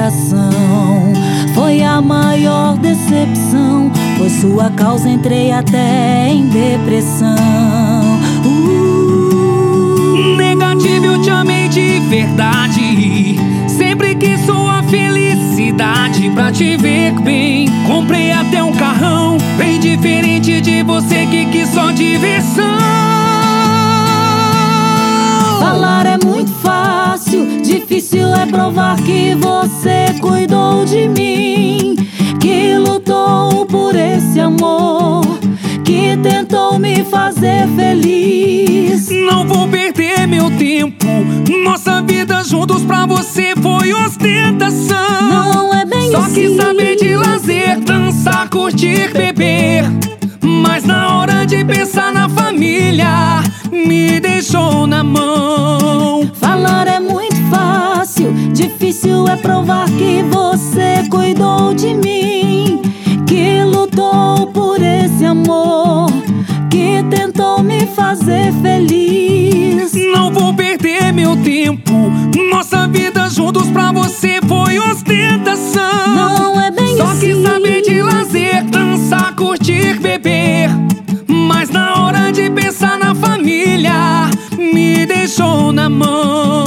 coração. Foi a maior decepção, por sua causa entrei até em depressão. Negativo, eu te amei de verdade, sempre quis sua felicidade. Pra te ver bem, comprei até um carrão, bem diferente de você que quis só diversão. Falar é muito fácil, difícil é provar que você cuidou de mim, que lutou por esse amor, que tentou me fazer feliz. Não vou perder meu tempo, nossa vida juntos pra você foi ostentação. Não é bem só assim. quis saber de lazer, dançar, curtir, beber, mas na hora de pensar na família, me deixou na mão. Falar é muito fácil, difícil é provar que você cuidou de mim, que lutou por esse amor, que tentou me fazer feliz. Não vou perder meu tempo, nossa vida juntos pra você foi ostentação. Não é bem só assim. quis saber de lazer, dançar, curtir, beber, mas na hora de pensar na família, me deixou na mão.